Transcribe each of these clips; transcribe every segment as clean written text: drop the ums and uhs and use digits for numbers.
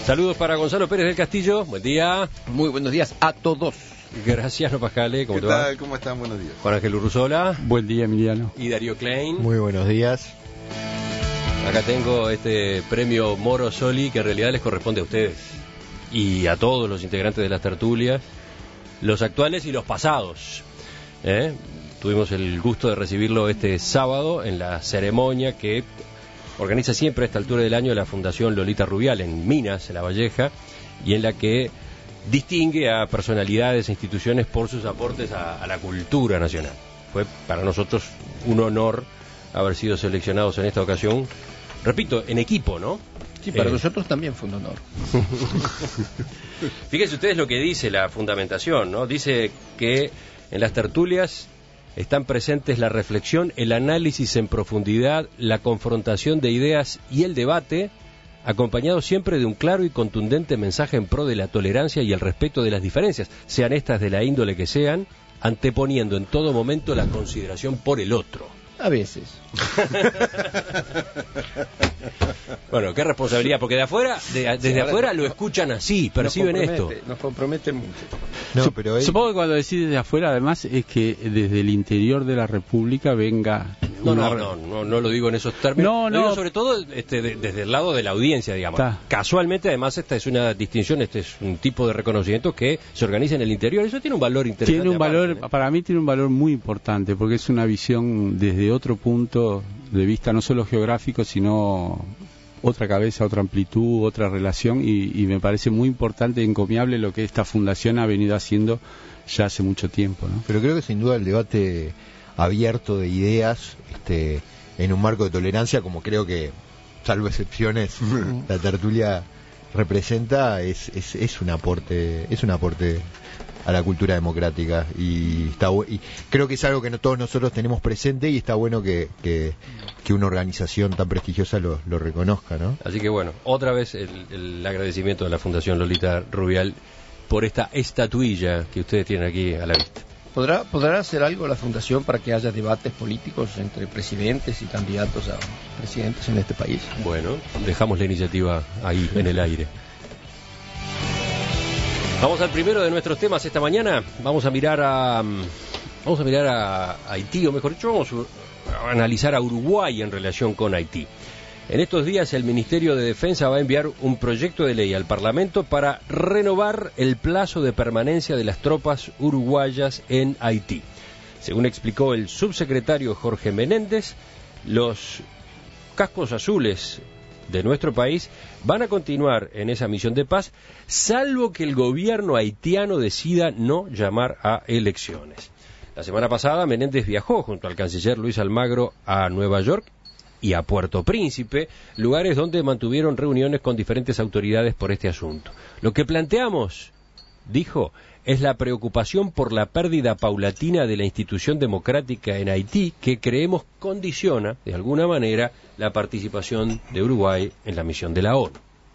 Saludos para Gonzalo Pérez del Castillo, buen día. Muy buenos días a todos. Gracias, Pascale, ¿cómo ¿Qué te va? tal? ¿Cómo están? Buenos días. Juan Ángel Urruzola. Buen día, Emiliano. Y Darío Klein. Muy buenos días. Acá tengo este premio Moro Soli que en realidad les corresponde a ustedes y a todos los integrantes de las tertulias, los actuales y los pasados. Tuvimos el gusto de recibirlo este sábado en la ceremonia que organiza siempre a esta altura del año la Fundación Lolita Rubial en Minas, en La Valleja, y en la que distingue a personalidades e instituciones por sus aportes a la cultura nacional. Fue para nosotros un honor haber sido seleccionados en esta ocasión, repito, en equipo, ¿no? Sí, para nosotros también fue un honor. Fíjense ustedes lo que dice la fundamentación, ¿no? Dice que en las tertulias están presentes la reflexión, el análisis en profundidad, la confrontación de ideas y el debate, acompañado siempre de un claro y contundente mensaje en pro de la tolerancia y el respeto de las diferencias, sean estas de la índole que sean, anteponiendo en todo momento la consideración por el otro. A veces. Bueno, qué responsabilidad, porque de afuera, desde afuera lo escuchan así, perciben esto. Nos compromete mucho. No, pero Supongo que cuando decís desde afuera, además, es que desde el interior de la República venga... No lo digo en esos términos. Lo digo sobre todo desde el lado de la audiencia, digamos. Casualmente, además, esta es una distinción, este es un tipo de reconocimiento que se organiza en el interior. Eso tiene un valor interesante. Tiene un valor, aparte, para mí tiene un valor muy importante, porque es una visión desde otro punto de vista, no solo geográfico, sino otra cabeza, otra amplitud, otra relación, y me parece muy importante y encomiable lo que esta fundación ha venido haciendo ya hace mucho tiempo, ¿no? Pero creo que sin duda el debate abierto de ideas en un marco de tolerancia, como creo que, salvo excepciones, la tertulia representa, es un aporte a la cultura democrática, y creo que es algo que todos nosotros tenemos presente, y está bueno que una organización tan prestigiosa lo reconozca, ¿no? Así que bueno, otra vez el agradecimiento de la Fundación Lolita Rubial por esta estatuilla que ustedes tienen aquí a la vista. ¿Podrá hacer algo la Fundación para que haya debates políticos entre presidentes y candidatos a presidentes en este país? Bueno, dejamos la iniciativa ahí en el aire. Vamos al primero de nuestros temas esta mañana. Vamos a mirar a Haití, o mejor dicho, vamos a analizar a Uruguay en relación con Haití. En estos días el Ministerio de Defensa va a enviar un proyecto de ley al Parlamento para renovar el plazo de permanencia de las tropas uruguayas en Haití. Según explicó el subsecretario Jorge Menéndez, los cascos azules de nuestro país van a continuar en esa misión de paz, salvo que el gobierno haitiano decida no llamar a elecciones. La semana pasada Menéndez viajó junto al canciller Luis Almagro a Nueva York y a Puerto Príncipe, lugares donde mantuvieron reuniones con diferentes autoridades por este asunto. Lo que planteamos, dijo, es la preocupación por la pérdida paulatina de la institución democrática en Haití, que creemos condiciona, de alguna manera, la participación de Uruguay en la misión de la ONU.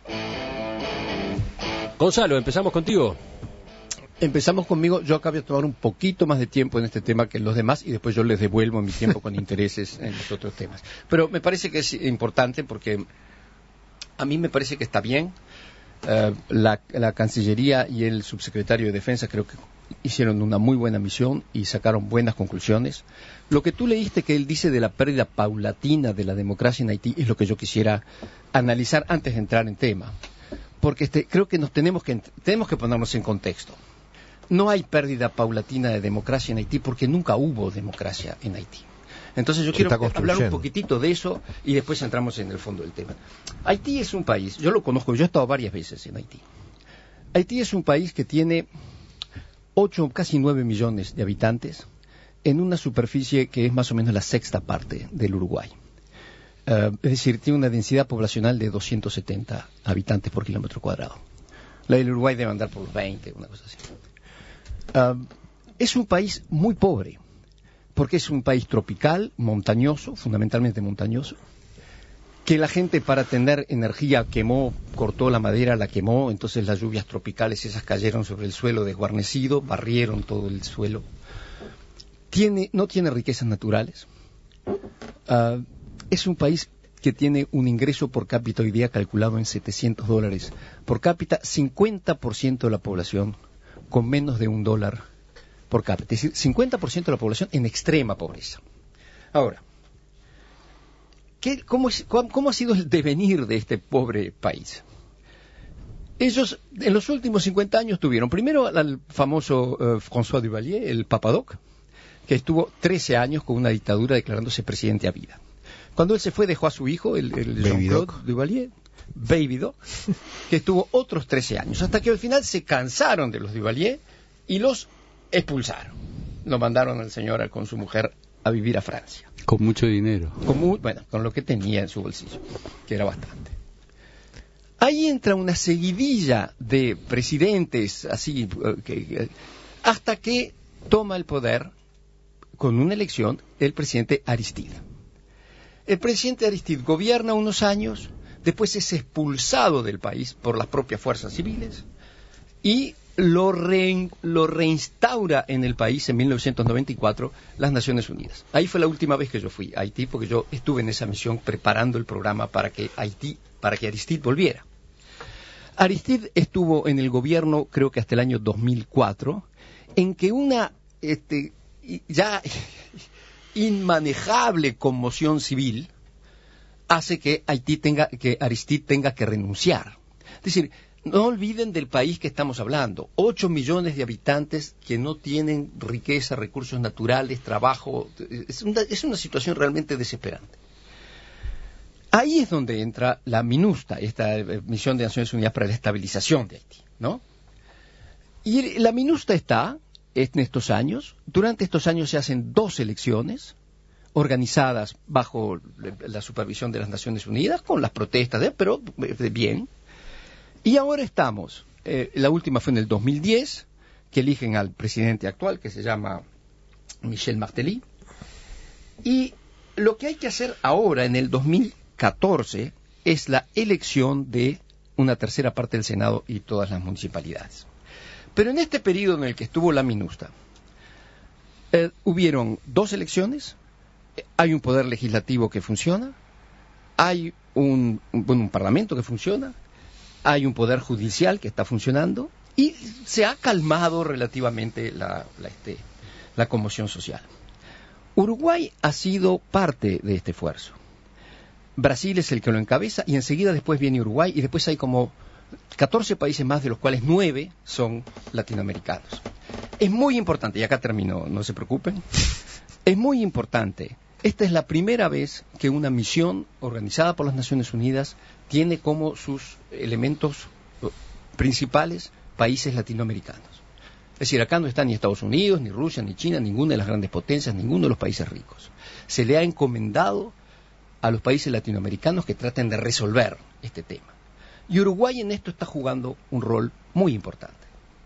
Gonzalo, empezamos contigo. Empezamos conmigo. Yo acabo de tomar un poquito más de tiempo en este tema que los demás, y después yo les devuelvo mi tiempo con intereses en los otros temas. Pero me parece que es importante porque a mí me parece que está bien. La Cancillería y el subsecretario de Defensa creo que hicieron una muy buena misión y sacaron buenas conclusiones. Lo que tú leíste que él dice de la pérdida paulatina de la democracia en Haití es lo que yo quisiera analizar antes de entrar en tema. Porque creo que tenemos que ponernos en contexto. No hay pérdida paulatina de democracia en Haití porque nunca hubo democracia en Haití. Entonces yo quiero hablar un poquitito de eso y después entramos en el fondo del tema. Haití es un país, yo lo conozco, yo he estado varias veces en Haití. Haití es un país que tiene 8, casi 9 millones de habitantes en una superficie que es más o menos la sexta parte del Uruguay. Es decir, tiene una densidad poblacional de 270 habitantes por kilómetro cuadrado. La del Uruguay debe andar por los 20, una cosa así. Es un país muy pobre, porque es un país tropical, montañoso, fundamentalmente montañoso, que la gente para tener energía cortó la madera, la quemó, entonces las lluvias tropicales esas cayeron sobre el suelo desguarnecido, barrieron todo el suelo. No tiene riquezas naturales. Es un país que tiene un ingreso por cápita hoy día calculado en $700 por cápita, 50% de la población con menos de $1 por cápita. Es decir, 50% de la población en extrema pobreza. Ahora, ¿cómo ha sido el devenir de este pobre país? Ellos en los últimos 50 años tuvieron primero al famoso François Duvalier, el Papadoc, que estuvo 13 años con una dictadura declarándose presidente a vida. Cuando él se fue dejó a su hijo, el Jean-Claude Duvalier, Baby Doc, que estuvo otros 13 años, hasta que al final se cansaron de los Duvalier y los expulsaron. Lo mandaron al señor con su mujer a vivir a Francia. Con mucho dinero. Con lo que tenía en su bolsillo, que era bastante. Ahí entra una seguidilla de presidentes, así, hasta que toma el poder, con una elección, el presidente Aristide. El presidente Aristide gobierna unos años, después es expulsado del país por las propias fuerzas civiles y lo reinstaura en el país en 1994 las Naciones Unidas. Ahí fue la última vez que yo fui a Haití, porque yo estuve en esa misión preparando el programa para que Aristide volviera. Aristide estuvo en el gobierno, creo que hasta el año 2004, en que una ya inmanejable conmoción civil hace que Aristide tenga que renunciar. Es decir, no olviden del país que estamos hablando. 8 millones de habitantes que no tienen riqueza, recursos naturales, trabajo. Es una situación realmente desesperante. Ahí es donde entra la MINUSTAH, esta misión de Naciones Unidas para la estabilización de Haití, ¿no? Y la MINUSTAH está en estos años. Durante estos años se hacen 2 elecciones organizadas bajo la supervisión de las Naciones Unidas, con las protestas, pero bien. Y ahora estamos, la última fue en el 2010, que eligen al presidente actual, que se llama Michel Martelly. Y lo que hay que hacer ahora, en el 2014, es la elección de una tercera parte del Senado y todas las municipalidades. Pero en este periodo en el que estuvo la MINUSTAH, hubieron 2 elecciones, hay un poder legislativo que funciona, hay un parlamento que funciona, hay un poder judicial que está funcionando y se ha calmado relativamente la conmoción social. Uruguay ha sido parte de este esfuerzo. Brasil es el que lo encabeza y enseguida después viene Uruguay y después hay como 14 países más, de los cuales 9 son latinoamericanos. Es muy importante, y acá termino, no se preocupen, es muy importante. Esta es la primera vez que una misión organizada por las Naciones Unidas tiene como sus elementos principales países latinoamericanos. Es decir, acá no está ni Estados Unidos, ni Rusia, ni China, ninguna de las grandes potencias, ninguno de los países ricos. Se le ha encomendado a los países latinoamericanos que traten de resolver este tema. Y Uruguay en esto está jugando un rol muy importante.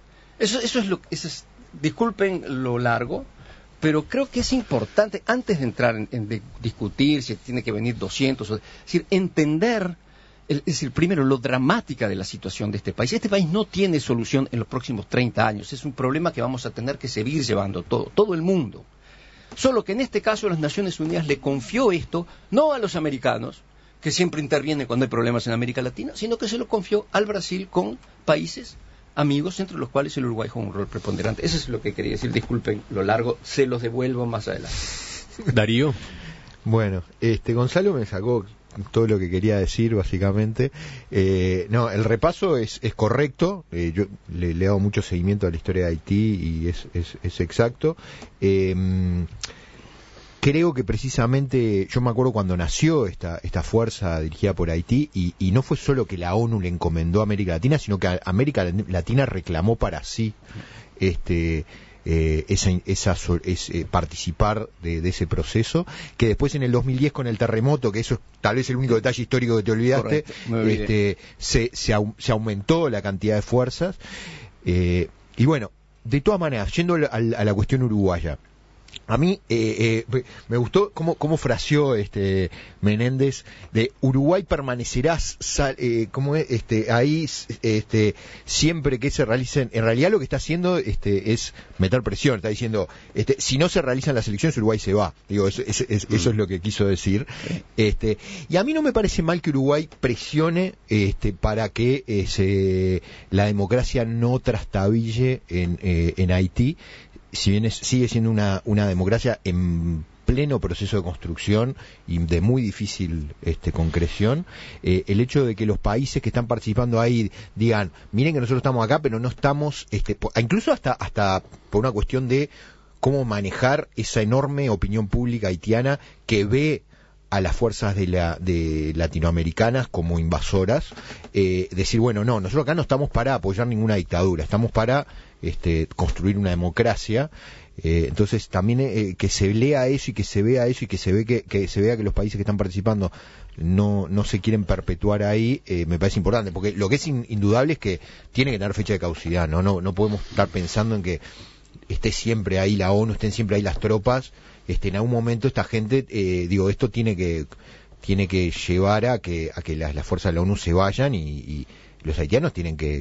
Disculpen lo largo, pero creo que es importante, antes de entrar en discutir si tiene que venir 200, es decir, entender, primero, lo dramática de la situación de este país. Este país no tiene solución en los próximos 30 años. Es un problema que vamos a tener que seguir llevando todo el mundo. Solo que en este caso las Naciones Unidas le confió esto, no a los americanos, que siempre intervienen cuando hay problemas en América Latina, sino que se lo confió al Brasil con países amigos, entre los cuales el Uruguay juega un rol preponderante. Eso es lo que quería decir. Disculpen lo largo, se los devuelvo más adelante. Darío. Bueno, Gonzalo me sacó todo lo que quería decir, básicamente. No, el repaso es correcto. Yo le he dado mucho seguimiento a la historia de Haití y es exacto. Creo que precisamente, yo me acuerdo cuando nació esta fuerza dirigida por Haití, y no fue solo que la ONU le encomendó a América Latina, sino que América Latina reclamó para sí participar de ese proceso, que después en el 2010 con el terremoto, que eso es tal vez el único detalle histórico que te olvidaste, se aumentó la cantidad de fuerzas, y bueno, de todas maneras, yendo a la cuestión uruguaya, A mí me gustó cómo fraseó Menéndez de Uruguay permanecerá ahí siempre que se realicen. En realidad lo que está haciendo es meter presión. Está diciendo si no se realizan las elecciones Uruguay se va. Digo, eso es lo que quiso decir. Y a mí no me parece mal que Uruguay presione para que la democracia no trastabille en Haití. Si bien sigue siendo una democracia en pleno proceso de construcción y de muy difícil concreción, el hecho de que los países que están participando ahí digan, miren que nosotros estamos acá, pero no estamos, incluso hasta por una cuestión de cómo manejar esa enorme opinión pública haitiana que ve a las fuerzas de latinoamericanas como invasoras, decir, bueno, no, nosotros acá no estamos para apoyar ninguna dictadura, estamos para construir una democracia. Entonces también que se lea eso y que se vea eso y que se vea que los países que están participando no se quieren perpetuar ahí, me parece importante, porque lo que es indudable es que tiene que tener fecha de caducidad, no podemos estar pensando en que esté siempre ahí la ONU, estén siempre ahí las tropas. En algún momento esta gente, esto tiene que llevar a que las fuerzas de la ONU se vayan y los haitianos tienen que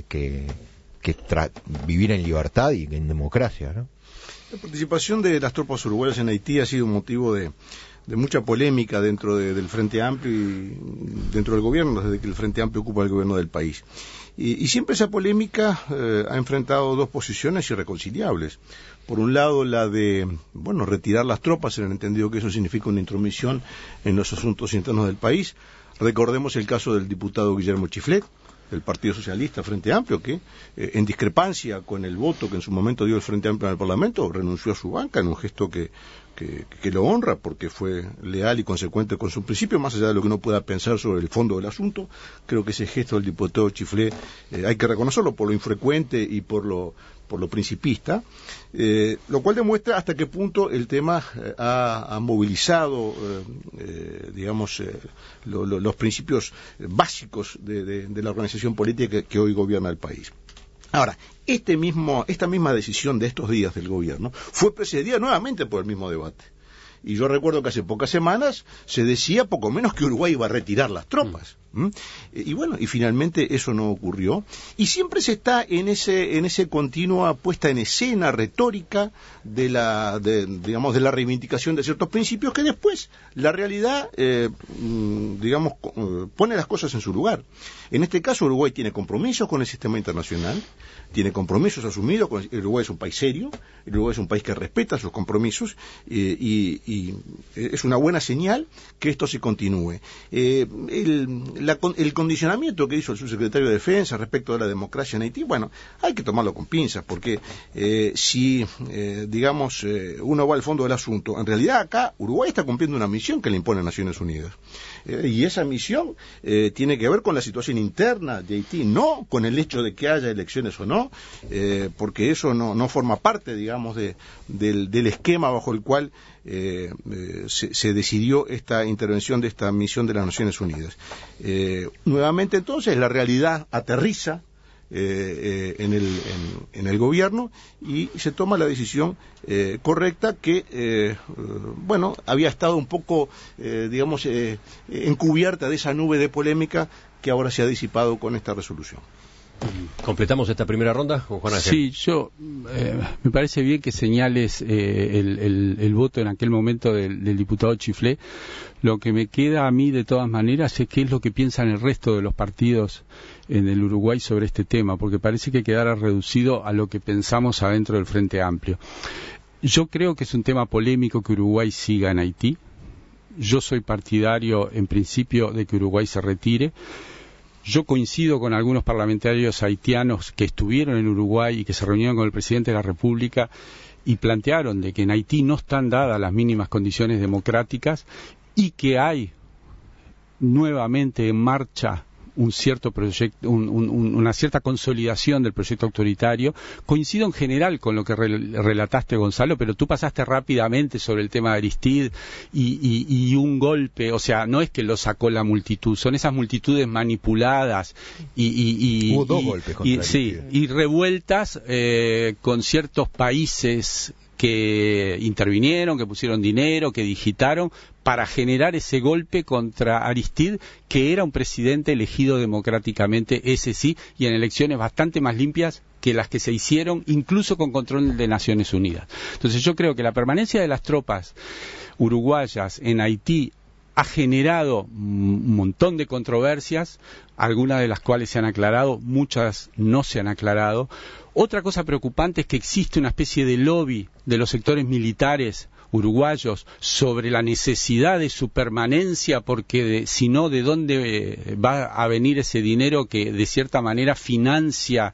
vivir en libertad y en democracia, ¿no? La participación de las tropas uruguayas en Haití ha sido un motivo de mucha polémica dentro del Frente Amplio y dentro del gobierno, desde que el Frente Amplio ocupa el gobierno del país. Y siempre esa polémica ha enfrentado dos posiciones irreconciliables. Por un lado, la de, retirar las tropas, en el entendido que eso significa una intromisión en los asuntos internos del país. Recordemos el caso del diputado Guillermo Chiflet, del Partido Socialista Frente Amplio, que en discrepancia con el voto que en su momento dio el Frente Amplio en el Parlamento, renunció a su banca en un gesto que lo honra porque fue leal y consecuente con su principio, más allá de lo que uno pueda pensar sobre el fondo del asunto. Creo que ese gesto del diputado Chiflet hay que reconocerlo por lo infrecuente y por lo principista, lo cual demuestra hasta qué punto el tema ha movilizado, los principios básicos de la organización política que hoy gobierna el país. Ahora, esta misma decisión de estos días del gobierno fue precedida nuevamente por el mismo debate. Y yo recuerdo que hace pocas semanas se decía poco menos que Uruguay iba a retirar las tropas. Y finalmente eso no ocurrió. Y siempre se está en ese continua puesta en escena retórica de la reivindicación de ciertos principios que después la realidad, pone las cosas en su lugar. En este caso Uruguay tiene compromisos con el sistema internacional, tiene compromisos asumidos, Uruguay es un país serio, Uruguay es un país que respeta sus compromisos y es una buena señal que esto se continúe. El condicionamiento que hizo el subsecretario de Defensa respecto de la democracia en Haití, hay que tomarlo con pinzas, porque si uno va al fondo del asunto, en realidad acá Uruguay está cumpliendo una misión que le impone Naciones Unidas. Y esa misión tiene que ver con la situación interna de Haití, no con el hecho de que haya elecciones o no, porque eso no forma parte, del esquema bajo el cual se decidió esta intervención de esta misión de las Naciones Unidas. Nuevamente entonces la realidad aterriza en el gobierno y se toma la decisión correcta que había estado un poco encubierta de esa nube de polémica que ahora se ha disipado con esta resolución. ¿Completamos esta primera ronda, Juan Ángel? Sí, me parece bien que señales el voto en aquel momento del diputado Chiflet. Lo que me queda a mí de todas maneras es qué es lo que piensan el resto de los partidos en el Uruguay sobre este tema, porque parece que quedará reducido a lo que pensamos adentro del Frente Amplio. Yo creo que es un tema polémico que Uruguay siga en Haití. Yo soy partidario en principio de que Uruguay se retire. Yo coincido con algunos parlamentarios haitianos que estuvieron en Uruguay y que se reunieron con el presidente de la República y plantearon de que en Haití no están dadas las mínimas condiciones democráticas y que hay nuevamente en marcha un cierto proyecto, una cierta consolidación del proyecto autoritario. Coincido en general con lo que relataste, Gonzalo, pero tú pasaste rápidamente sobre el tema de Aristide y un golpe, o sea, no es que lo sacó la multitud, son esas multitudes manipuladas hubo dos golpes contra Aristide. Sí, y revueltas con ciertos países que intervinieron, que pusieron dinero, que digitaron para generar ese golpe contra Aristide, que era un presidente elegido democráticamente, ese sí, y en elecciones bastante más limpias que las que se hicieron, incluso con control de Naciones Unidas. Entonces yo creo que la permanencia de las tropas uruguayas en Haití ha generado un montón de controversias, algunas de las cuales se han aclarado, muchas no se han aclarado. Otra cosa preocupante es que existe una especie de lobby de los sectores militares uruguayos sobre la necesidad de su permanencia, porque si no, ¿de dónde va a venir ese dinero que de cierta manera financia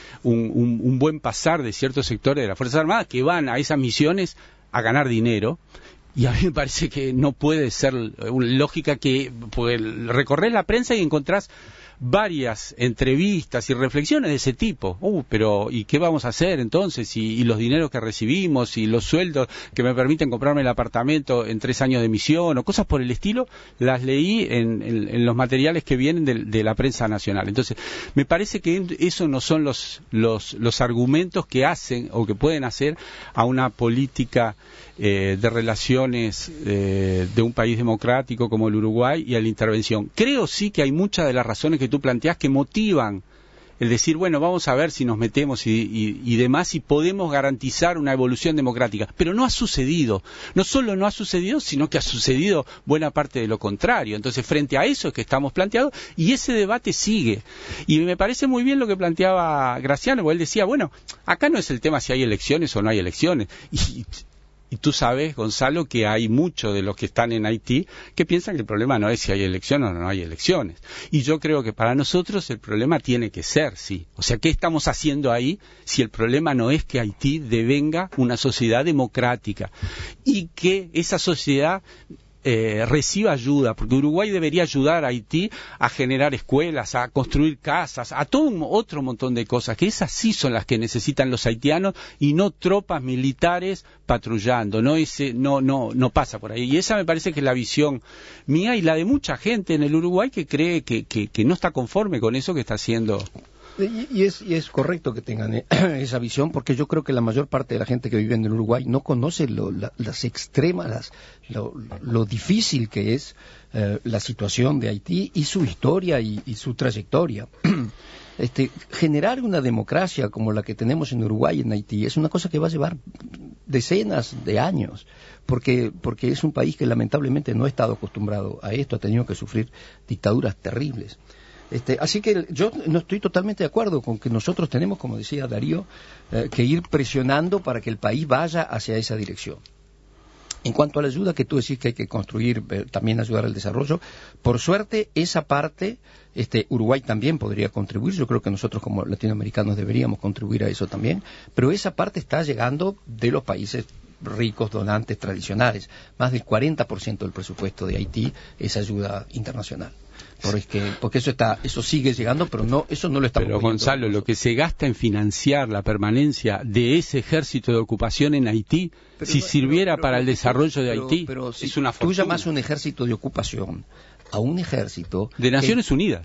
un buen pasar de ciertos sectores de las Fuerzas Armadas que van a esas misiones a ganar dinero? Y a mí me parece que no puede ser lógica que recorres la prensa y encontrás varias entrevistas y reflexiones de ese tipo. Pero ¿y qué vamos a hacer entonces? Y los dineros que recibimos y los sueldos que me permiten comprarme el apartamento en 3 años de misión o cosas por el estilo, las leí en los materiales que vienen de la prensa nacional. Entonces, me parece que eso no son los argumentos que hacen o que pueden hacer a una política de relaciones de un país democrático como el Uruguay y a la intervención. Creo sí que hay muchas de las razones que tú planteas que motivan el decir, bueno, vamos a ver si nos metemos y demás, y podemos garantizar una evolución democrática. Pero no ha sucedido. No solo no ha sucedido, sino que ha sucedido buena parte de lo contrario. Entonces, frente a eso es que estamos planteados, y ese debate sigue. Y me parece muy bien lo que planteaba Graciano, porque él decía, bueno, acá no es el tema si hay elecciones o no hay elecciones. Y tú sabes, Gonzalo, que hay muchos de los que están en Haití que piensan que el problema no es si hay elecciones o no hay elecciones. Y yo creo que para nosotros el problema tiene que ser, sí. O sea, ¿qué estamos haciendo ahí si el problema no es que Haití devenga una sociedad democrática y que esa sociedad reciba ayuda? Porque Uruguay debería ayudar a Haití a generar escuelas, a construir casas, a todo otro montón de cosas, que esas sí son las que necesitan los haitianos y no tropas militares patrullando. No pasa por ahí. Y esa me parece que es la visión mía y la de mucha gente en el Uruguay que cree que no está conforme con eso que está haciendo. Y es correcto que tengan esa visión, porque yo creo que la mayor parte de la gente que vive en el Uruguay no conoce las extremas, lo difícil que es la situación de Haití y su historia y su trayectoria. Generar una democracia como la que tenemos en Uruguay y en Haití es una cosa que va a llevar decenas de años, porque es un país que lamentablemente no ha estado acostumbrado a esto, ha tenido que sufrir dictaduras terribles. Así que yo no estoy totalmente de acuerdo con que nosotros tenemos, como decía Darío, que ir presionando para que el país vaya hacia esa dirección. En cuanto a la ayuda que tú decís que hay que construir, también ayudar al desarrollo, por suerte esa parte Uruguay también podría contribuir. Yo creo que nosotros como latinoamericanos deberíamos contribuir a eso también, pero esa parte está llegando de los países ricos, donantes tradicionales. Más del 40% del presupuesto de Haití es ayuda internacional. Porque eso sigue llegando, pero eso no lo estamos Pero Gonzalo, lo que se gasta en financiar la permanencia de ese ejército de ocupación en Haití, sirviera para el desarrollo de Haití, es una fortuna. Tú llamas un ejército de ocupación a un ejército de Naciones Unidas,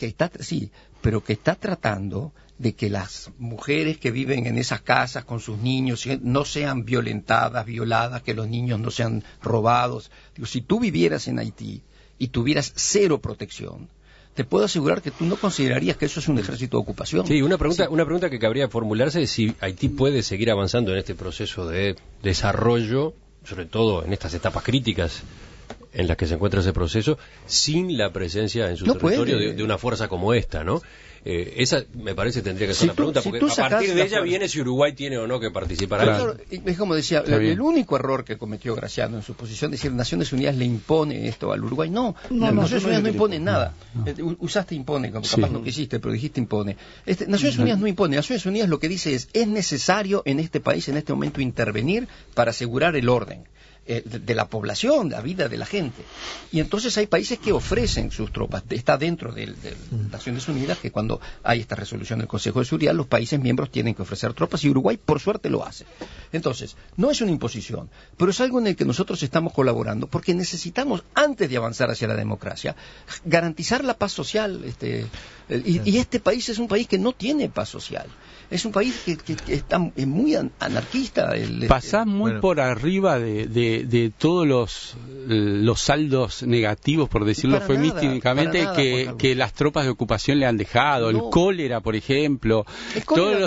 pero que está tratando de que las mujeres que viven en esas casas con sus niños no sean violentadas, violadas, que los niños no sean robados. Si tú vivieras en Haití y tuvieras cero protección, te puedo asegurar que tú no considerarías que eso es un ejército de ocupación. Sí, una pregunta que cabría formularse es si Haití puede seguir avanzando en este proceso de desarrollo, sobre todo en estas etapas críticas en las que se encuentra ese proceso, sin la presencia en su territorio de una fuerza como esta, ¿no? Esa me parece tendría que ser la pregunta, porque a partir de ella viene si Uruguay tiene o no que participar. Claro. Es como decía, el único error que cometió Graciano en su posición, decir Naciones Unidas le impone esto al Uruguay. Naciones Unidas no impone nada. Usaste impone, capaz no quisiste, pero dijiste impone. Naciones Unidas no impone. Naciones Unidas lo que dice es necesario en este país, en este momento, intervenir para asegurar el orden de la población, la vida de la gente. Y entonces hay países que ofrecen sus tropas. Está dentro de Naciones Unidas que cuando hay esta resolución del Consejo de Seguridad, los países miembros tienen que ofrecer tropas y Uruguay, por suerte, lo hace. Entonces, no es una imposición, pero es algo en el que nosotros estamos colaborando porque necesitamos, antes de avanzar hacia la democracia, garantizar la paz social. Y este país es un país que no tiene paz social. Es un país que está muy anarquista. Pasás muy por arriba de todos los saldos negativos, por decirlo eufemísticamente, que las tropas de ocupación le han dejado. El cólera, por ejemplo, todos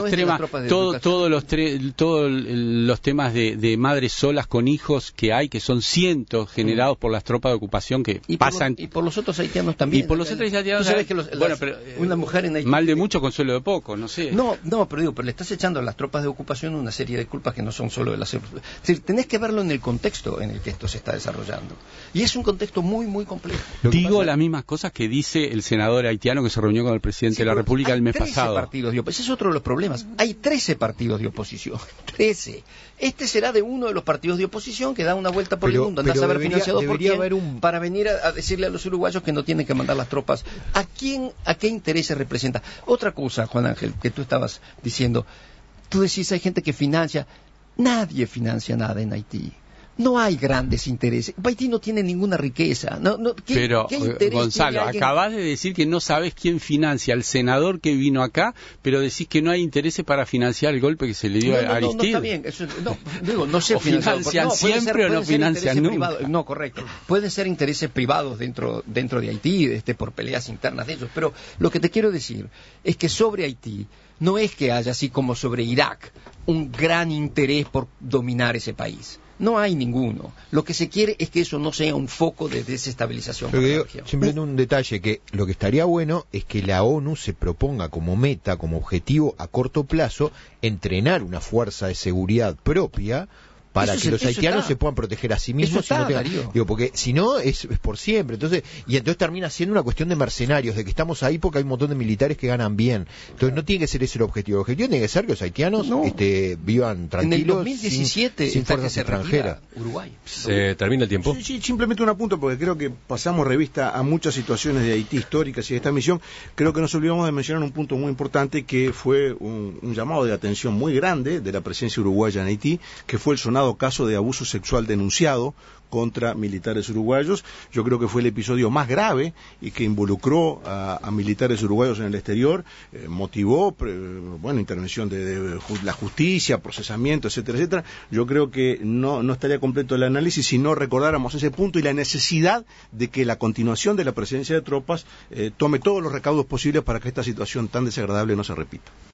los temas de madres solas con hijos que hay, que son cientos generados por las tropas de ocupación que pasan. Y por los otros haitianos también. Y por los otros haitianos. ¿Tú sabes que una mujer en Haití, mal de mucho, consuelo de poco, no sé. No, pero le estás echando a las tropas de ocupación una serie de culpas que no son solo de las... Es decir, tenés que verlo en el contexto en el que esto se está desarrollando. Y es un contexto muy, muy complejo. Digo las mismas cosas que dice el senador haitiano que se reunió con el presidente de la República el mes pasado. Ese es otro de los problemas. Hay 13 partidos de oposición. 13. Este será de uno de los partidos de oposición que da una vuelta por el mundo. Andás a ver financiado por quién, para venir a decirle a los uruguayos que no tienen que mandar las tropas. ¿A qué intereses representa? Otra cosa, Juan Ángel, que tú estabas diciendo. Tú decís, hay gente que financia. Nadie financia nada en Haití. No hay grandes intereses. Haití no tiene ninguna riqueza. Pero, Gonzalo, acabas de decir que no sabes quién financia al senador que vino acá, pero decís que no hay intereses para financiar el golpe que se le dio a Aristide. No, está bien. No sé, o financian siempre o no financian nunca. No, correcto. Pueden ser intereses privados dentro de Haití, por peleas internas de ellos. Pero lo que te quiero decir es que sobre Haití no es que haya, así como sobre Irak, un gran interés por dominar ese país. No hay ninguno. Lo que se quiere es que eso no sea un foco de desestabilización. Simplemente un detalle, que lo que estaría bueno es que la ONU se proponga como meta, como objetivo a corto plazo, entrenar una fuerza de seguridad propia para que los haitianos se puedan proteger a sí mismos. Porque si no es por siempre. Entonces termina siendo una cuestión de mercenarios, de que estamos ahí porque hay un montón de militares que ganan bien. Entonces no tiene que ser ese el objetivo. El objetivo tiene que ser que los haitianos vivan tranquilos. En el 2017 sin fuerzas extranjeras. Uruguay. Se termina el tiempo. Sí, simplemente un apunte, porque creo que pasamos revista a muchas situaciones de Haití históricas y de esta misión. Creo que nos olvidamos de mencionar un punto muy importante, que fue un llamado de atención muy grande de la presencia uruguaya en Haití, que fue el sonado caso de abuso sexual denunciado contra militares uruguayos. Yo creo que fue el episodio más grave y que involucró a militares uruguayos en el exterior, motivó intervención de la justicia, procesamiento, etcétera, etcétera. Yo creo que no estaría completo el análisis si no recordáramos ese punto y la necesidad de que la continuación de la presencia de tropas tome todos los recaudos posibles para que esta situación tan desagradable no se repita.